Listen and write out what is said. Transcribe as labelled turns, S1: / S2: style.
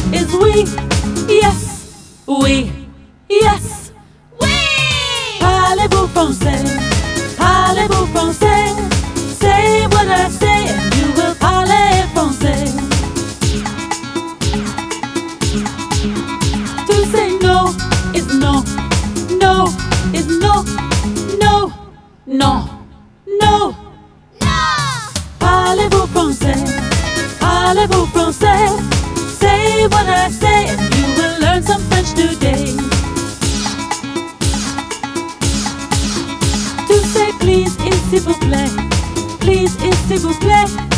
S1: is we. Yes, we. Yes, we. Parlez-vous français? Parlez-vous français? Say what I say and you will parler français. To say no is no. No is no. No, no, no. Parlez-vous français? Parlez-vous français? Say what I say and you will learn some French today. To say please et s'il vous plaît. Please et s'il vous plaît.